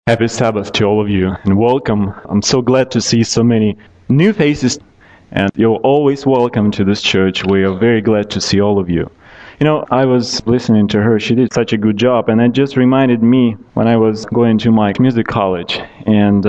Happy Sabbath to all of you and welcome. I'm so glad to see so many new faces, and you're always welcome to this church. We are very glad to see all of you. You know, I was listening to her. She did such a good job, and it just reminded me when I was going to my music college, and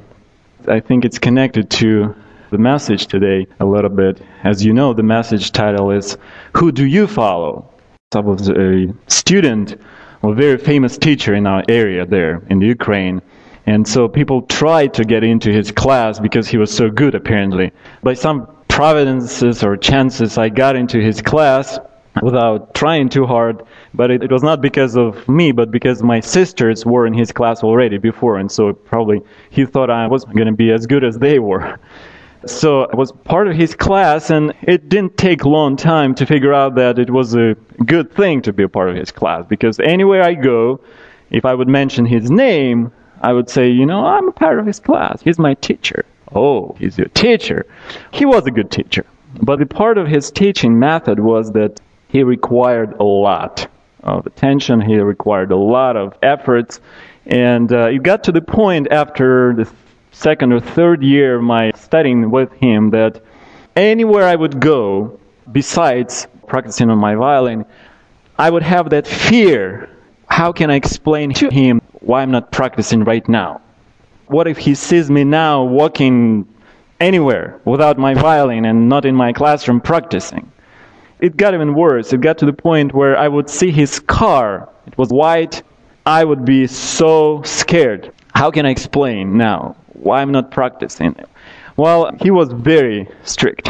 I think it's connected to the message today a little bit. As you know, the message title is, Who Do You Follow? I was a student, a very famous teacher in our area there in the Ukraine. And so people tried to get into his class because he was so good, apparently. By some providences or chances, I got into his class without trying too hard. But it was not because of me, but because my sisters were in his class already before. And so probably he thought I was going to be as good as they were. So I was part of his class, and it didn't take a long time to figure out that it was a good thing to be a part of his class, because anywhere I go, if I would mention his name, I would say, you know, I'm a part of his class. He's my teacher. Oh, he's your teacher. He was a good teacher. But the part of his teaching method was that he required a lot of attention. He required a lot of efforts. And it got to the point after the second or third year of my studying with him that anywhere I would go, besides practicing on my violin, I would have that fear. How can I explain to him why I'm not practicing right now? What if he sees me now walking anywhere without my violin and not in my classroom practicing? It got even worse. It got to the point where I would see his car. It was white. I would be so scared. How can I explain now why I'm not practicing? Well, he was very strict.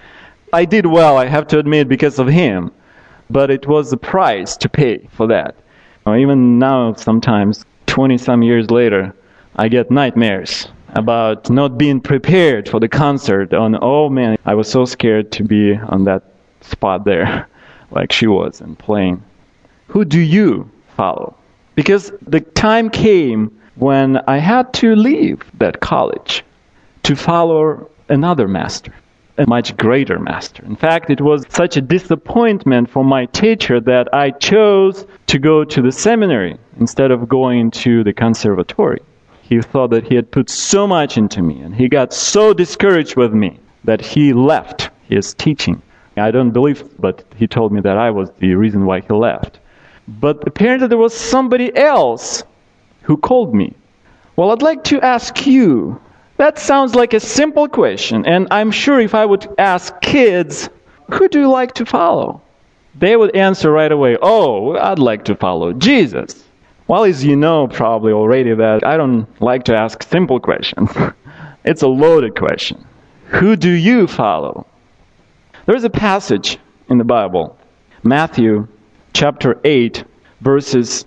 I did well, I have to admit, because of him. But it was a price to pay for that. Even now, sometimes, 20-some years later, I get nightmares about not being prepared for the concert. Oh man, I was so scared to be on that spot there, like she was, and playing. Who do you follow? Because the time came when I had to leave that college to follow another master, a much greater master. In fact, it was such a disappointment for my teacher that I chose to go to the seminary instead of going to the conservatory. He thought that he had put so much into me, and he got so discouraged with me that he left his teaching. I don't believe, but he told me that I was the reason why he left. But apparently there was somebody else who called me. Well, I'd like to ask you. That sounds like a simple question, and I'm sure if I would ask kids, who do you like to follow? They would answer right away, oh, I'd like to follow Jesus. Well, as you know probably already that I don't like to ask simple questions. It's a loaded question. Who do you follow? There's a passage in the Bible, Matthew chapter 8, verses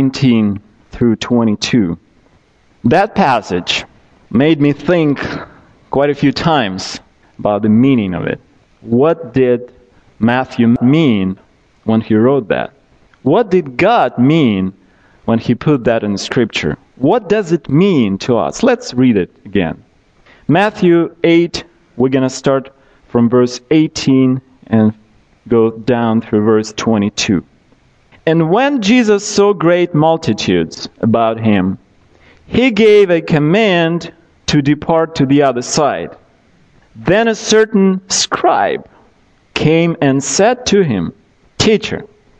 19 through 22. That passage made me think quite a few times about the meaning of it. What did Matthew mean when he wrote that? What did God mean when he put that in Scripture? What does it mean to us? Let's read it again. Matthew 8, we're going to start from verse 18 and go down through verse 22. And when Jesus saw great multitudes about him, he gave a command to depart to the other side. Then a certain scribe came and said to him, Teacher,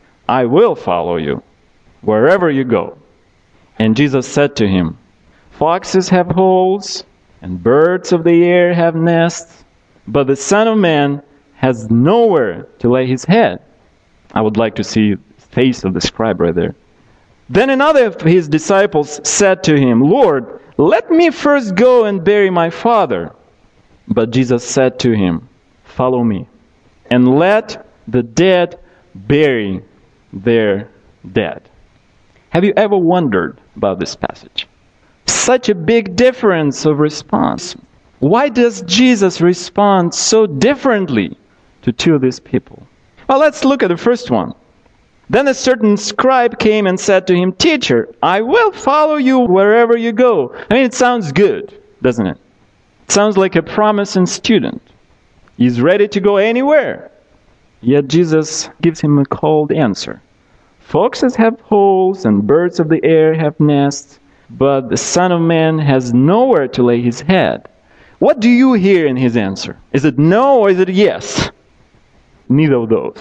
I will follow you wherever you go. And Jesus said to him, Foxes have holes, and birds of the air have nests, but the Son of Man has nowhere to lay his head. I would like to see the face of the scribe right there. Then another of his disciples said to him, Lord, let me first go and bury my father. But Jesus said to him, Follow me, and let the dead bury their dead. Have you ever wondered about this passage? Such a big difference of response. Why does Jesus respond so differently to two of these people? Well, let's look at the first one. Then a certain scribe came and said to him, Teacher, I will follow you wherever you go. I mean, it sounds good, doesn't it? It sounds like a promising student. He's ready to go anywhere. Yet Jesus gives him a cold answer. Foxes have holes and birds of the air have nests, but the Son of Man has nowhere to lay his head. What do you hear in his answer? Is it no or is it yes? Neither of those.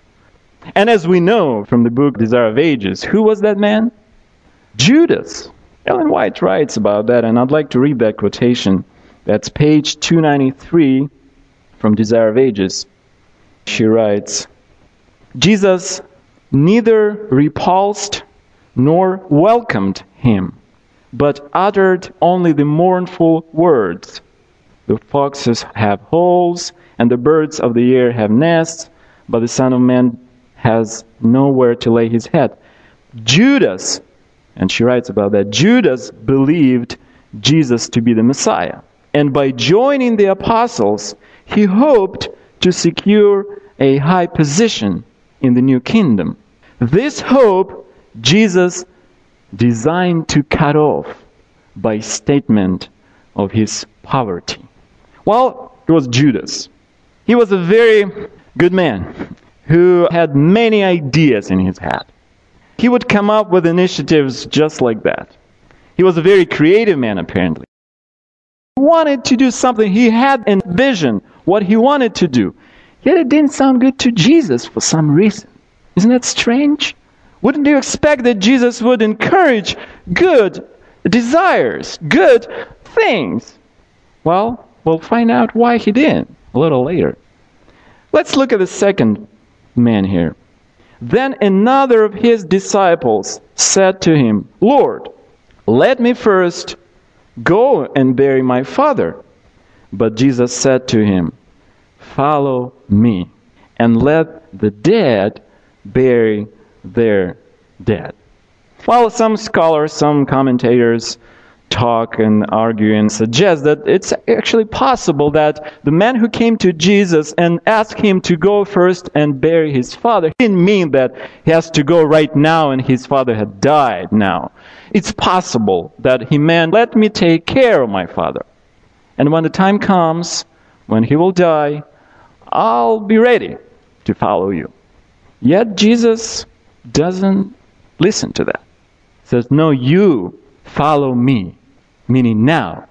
And as we know from the book Desire of Ages, who was that man? Judas. Ellen White writes about that, and I'd like to read that quotation. That's page 293 from Desire of Ages. She writes, Jesus neither repulsed nor welcomed him, but uttered only the mournful words. The foxes have holes, and the birds of the air have nests, but the Son of Man has nowhere to lay his head. Judas, and she writes about that, Judas believed Jesus to be the Messiah. And by joining the apostles, he hoped to secure a high position in the new kingdom. This hope Jesus designed to cut off by statement of his poverty. Well, it was Judas. He was a very good man who had many ideas in his head. He would come up with initiatives just like that. He was a very creative man, apparently. He wanted to do something. He had a vision, what he wanted to do. Yet it didn't sound good to Jesus for some reason. Isn't that strange? Wouldn't you expect that Jesus would encourage good desires, good things? Well, we'll find out why he didn't a little later. Let's look at the second man here. Then another of his disciples said to him, Lord, let me first go and bury my father. But Jesus said to him, follow me, and let the dead bury their dead. Well, some scholars, some commentators talk and argue and suggest that it's actually possible that the man who came to Jesus and asked him to go first and bury his father didn't mean that he has to go right now and his father had died now. It's possible that he meant, let me take care of my father. And when the time comes, when he will die, I'll be ready to follow you. Yet Jesus doesn't listen to that. He says, no, you follow me. Meaning now,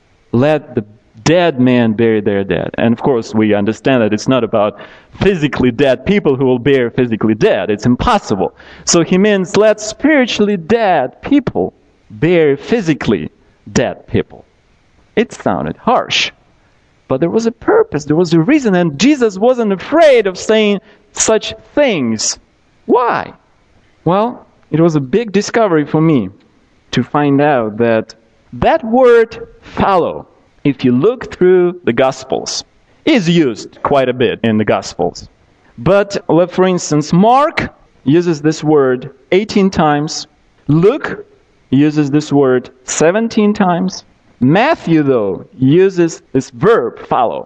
let the dead man bury their dead. And of course, we understand that it's not about physically dead people who will bury physically dead. It's impossible. So he means let spiritually dead people bury physically dead people. It sounded harsh. But there was a purpose, there was a reason, and Jesus wasn't afraid of saying such things. Why? Well, it was a big discovery for me to find out that word follow, if you look through the Gospels, is used quite a bit in the Gospels. But, for instance, Mark uses this word 18 times. Luke uses this word 17 times. Matthew, though, uses this verb, follow,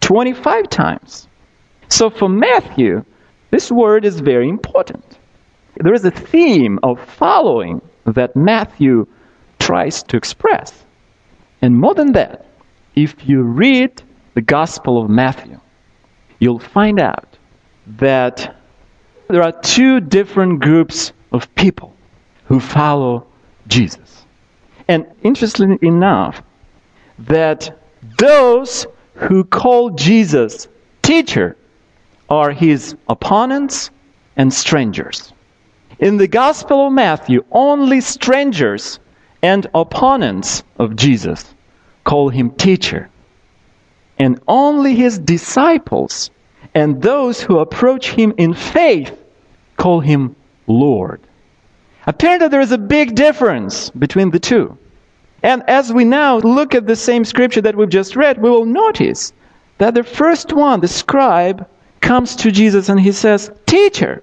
25 times. So for Matthew, this word is very important. There is a theme of following that Matthew tries to express. And more than that, if you read the Gospel of Matthew, you'll find out that there are two different groups of people who follow Jesus. And interestingly enough, that those who call Jesus teacher are his opponents and strangers. In the Gospel of Matthew, only strangers and opponents of Jesus call him teacher. And only his disciples and those who approach him in faith call him Lord. Apparently there is a big difference between the two. And as we now look at the same scripture that we've just read, we will notice that the first one, the scribe, comes to Jesus and he says, teacher.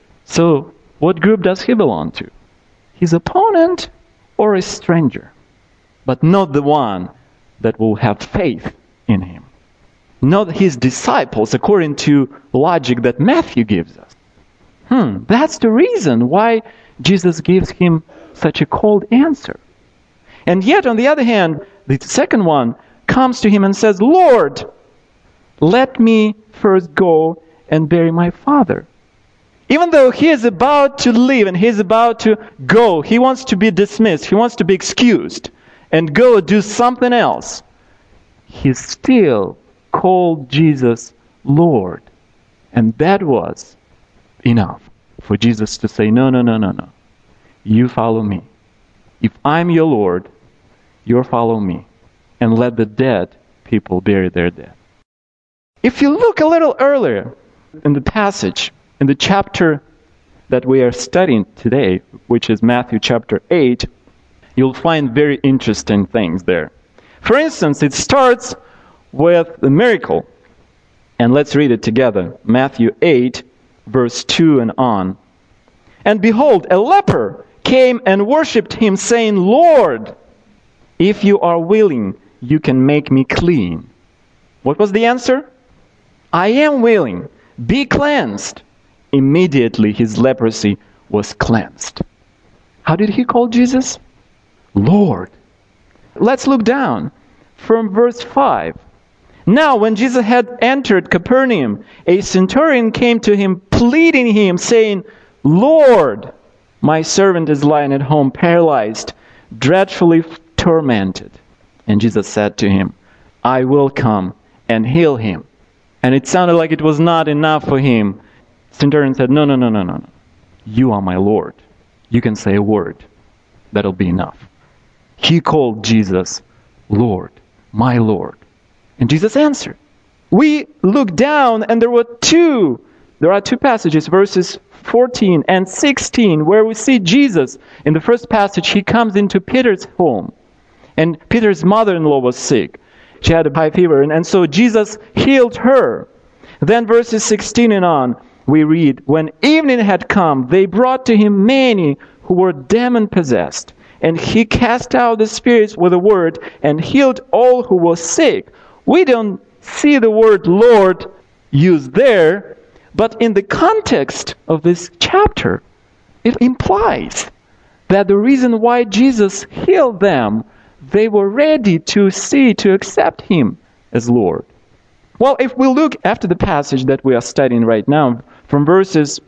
So what group does he belong to? His opponent or a stranger? But not the one that will have faith in him. Not his disciples, according to logic that Matthew gives us. That's the reason why Jesus gives him such a cold answer. And yet, on the other hand, the second one comes to him and says, Lord, let me first go and bury my father. Even though he is about to leave and he is about to go, he wants to be dismissed, he wants to be excused and go do something else, he still called Jesus Lord. And that was enough for Jesus to say, no. You follow me. If I'm your Lord, you follow me. And let the dead people bury their dead. If you look a little earlier in the passage, in the chapter that we are studying today, which is Matthew chapter 8, you'll find very interesting things there. For instance, it starts with the miracle. And let's read it together. Matthew 8, verse 2 and on. And behold, a leper came and worshipped him, saying, Lord, if you are willing, you can make me clean. What was the answer? I am willing. Be cleansed. Immediately his leprosy was cleansed. How did he call Jesus? Lord. Let's look down from verse 5. Now, when Jesus had entered Capernaum, a centurion came to him, pleading him, saying, Lord, my servant is lying at home, paralyzed, dreadfully tormented. And Jesus said to him, I will come and heal him. And it sounded like it was not enough for him. Centurion said, No. You are my Lord. You can say a word. That'll be enough. He called Jesus Lord, my Lord. And Jesus answered. We look down and there are two passages, verses 14 and 16, where we see Jesus. In the first passage, he comes into Peter's home. And Peter's mother-in-law was sick. She had a high fever. And so Jesus healed her. Then verses 16 and on, we read, when evening had come, they brought to him many who were demon-possessed. And he cast out the spirits with a word and healed all who were sick. We don't see the word Lord used there, but in the context of this chapter, it implies that the reason why Jesus healed them, they were ready to accept him as Lord. Well, if we look after the passage that we are studying right now, from verses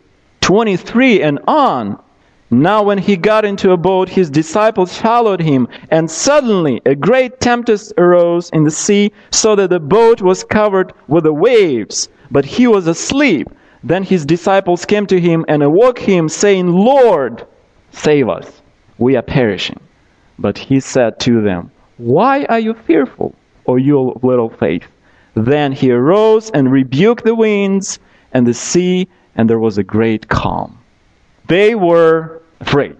23 and on, now when he got into a boat, his disciples followed him, and suddenly a great tempest arose in the sea, so that the boat was covered with the waves, but he was asleep. Then his disciples came to him and awoke him, saying, Lord, save us, we are perishing. But he said to them, why are you fearful, O you of little faith? Then he arose and rebuked the winds and the sea, and there was a great calm. They were afraid.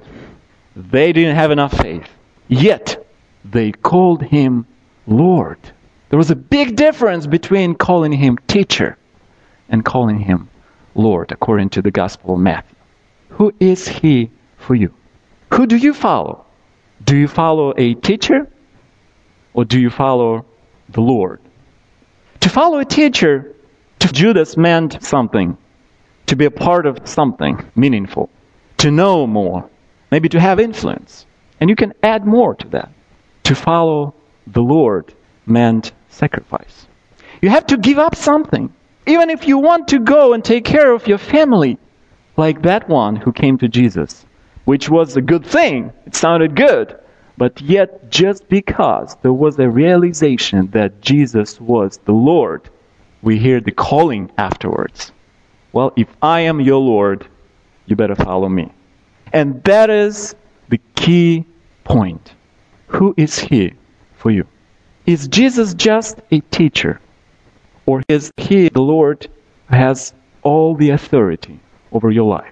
They didn't have enough faith. Yet, they called him Lord. There was a big difference between calling him teacher and calling him Lord, according to the Gospel of Matthew. Who is he for you? Who do you follow? Do you follow a teacher? Or do you follow the Lord? To follow a teacher, to Judas meant something. To be a part of something meaningful. To know more. Maybe to have influence. And you can add more to that. To follow the Lord meant sacrifice. You have to give up something. Even if you want to go and take care of your family. Like that one who came to Jesus. Which was a good thing. It sounded good. But yet, just because there was a realization that Jesus was the Lord, we hear the calling afterwards. Well, if I am your Lord, you better follow me. And that is the key point. Who is he for you? Is Jesus just a teacher? Or is he the Lord who has all the authority over your life?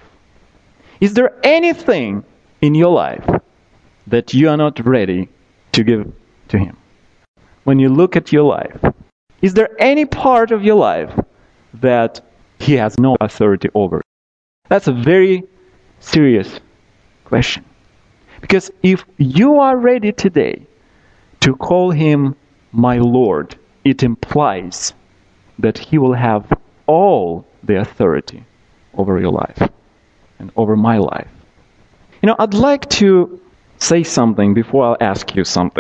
Is there anything in your life that you are not ready to give to him? When you look at your life, is there any part of your life that he has no authority over? That's a very serious question. Because if you are ready today to call him my Lord, it implies that he will have all the authority over your life and over my life. You know, I'd like to say something before I ask you something.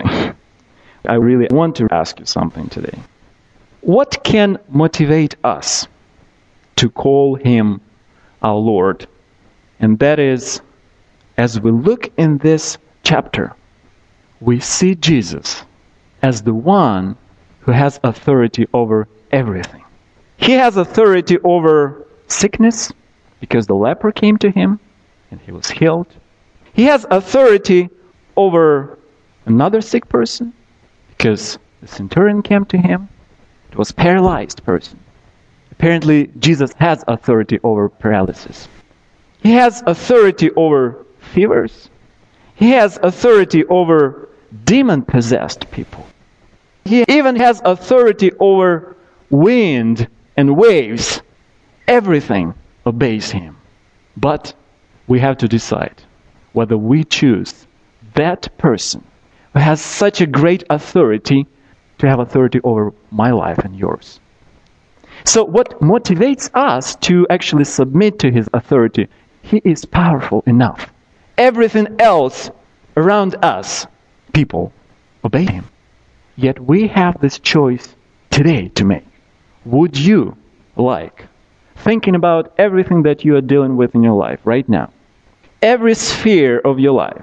I really want to ask you something today. What can motivate us to call him our Lord. And that is, as we look in this chapter, we see Jesus as the one who has authority over everything. He has authority over sickness because the leper came to him and he was healed. He has authority over another sick person because the centurion came to him. It was a paralyzed person. Apparently, Jesus has authority over paralysis. He has authority over fevers. He has authority over demon-possessed people. He even has authority over wind and waves. Everything obeys him. But we have to decide whether we choose that person who has such a great authority to have authority over my life and yours. So what motivates us to actually submit to his authority? He is powerful enough. Everything else around us, people, obey him. Yet we have this choice today to make. Would you like, thinking about everything that you are dealing with in your life right now, every sphere of your life,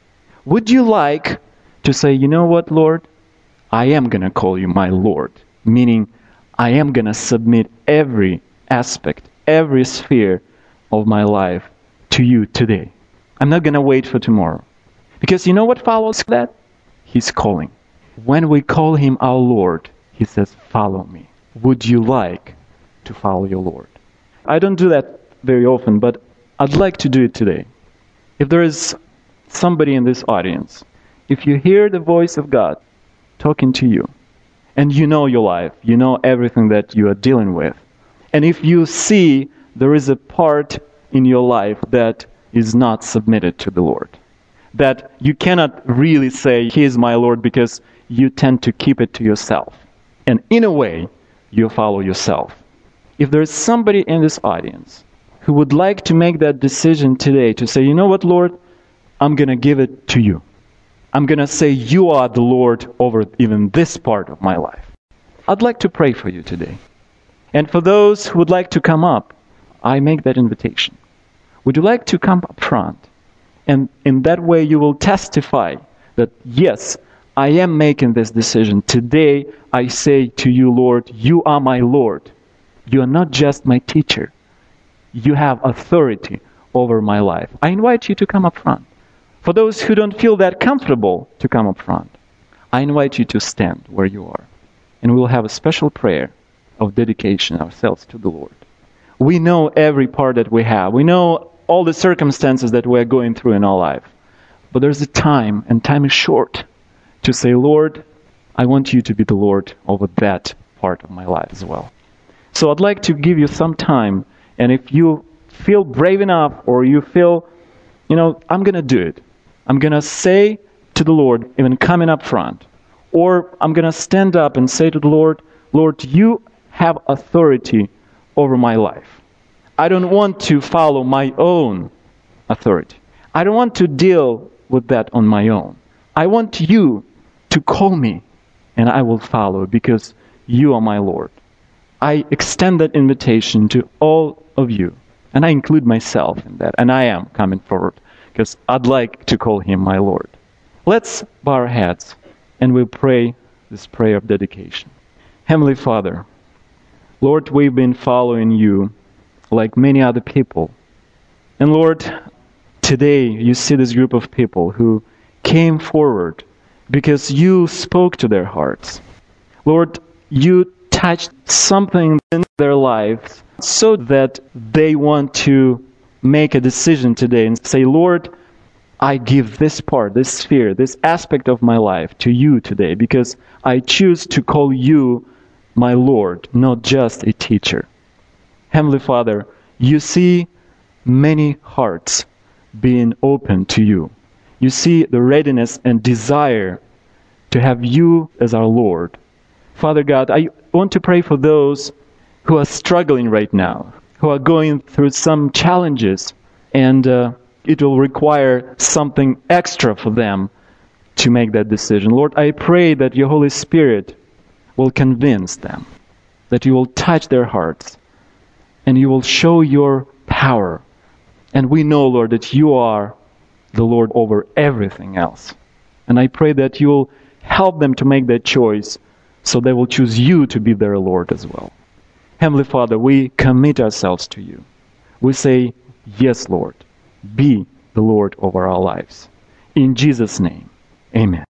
would you like to say, you know what, Lord? I am going to call you my Lord. Meaning, I am going to submit every aspect, every sphere of my life to you today. I'm not going to wait for tomorrow. Because you know what follows that? He's calling. When we call him our Lord, he says, follow me. Would you like to follow your Lord? I don't do that very often, but I'd like to do it today. If there is somebody in this audience, if you hear the voice of God talking to you, and you know your life, you know everything that you are dealing with, and if you see there is a part in your life that is not submitted to the Lord, that you cannot really say, he is my Lord, because you tend to keep it to yourself. And in a way, you follow yourself. If there is somebody in this audience who would like to make that decision today to say, you know what, Lord, I'm going to give it to you. I'm going to say you are the Lord over even this part of my life. I'd like to pray for you today. And for those who would like to come up, I make that invitation. Would you like to come up front? And in that way you will testify that, yes, I am making this decision. Today I say to you, Lord, you are my Lord. You are not just my teacher. You have authority over my life. I invite you to come up front. For those who don't feel that comfortable to come up front, I invite you to stand where you are. And we'll have a special prayer of dedication ourselves to the Lord. We know every part that we have. We know all the circumstances that we're going through in our life. But there's a time, and time is short, to say, Lord, I want you to be the Lord over that part of my life as well. So I'd like to give you some time, and if you feel brave enough or you feel, I'm going to do it. I'm going to say to the Lord, even coming up front, or I'm going to stand up and say to the Lord, Lord, you have authority over my life. I don't want to follow my own authority. I don't want to deal with that on my own. I want you to call me, and I will follow because you are my Lord. I extend that invitation to all of you, and I include myself in that, and I am coming forward because I'd like to call him my Lord. Let's bow our heads, and we'll pray this prayer of dedication. Heavenly Father, Lord, we've been following you like many other people. And Lord, today you see this group of people who came forward because you spoke to their hearts. Lord, you touched something in their lives so that they want to make a decision today and say, Lord, I give this part, this sphere, this aspect of my life to you today because I choose to call you my Lord, not just a teacher. Heavenly Father, you see many hearts being open to you. You see the readiness and desire to have you as our Lord. Father God, I want to pray for those who are struggling right now, who are going through some challenges, and it will require something extra for them to make that decision. Lord, I pray that your Holy Spirit will convince them, that you will touch their hearts, and you will show your power. And we know, Lord, that you are the Lord over everything else. And I pray that you'll help them to make that choice so they will choose you to be their Lord as well. Heavenly Father, we commit ourselves to you. We say, yes, Lord, be the Lord over our lives. In Jesus' name, amen.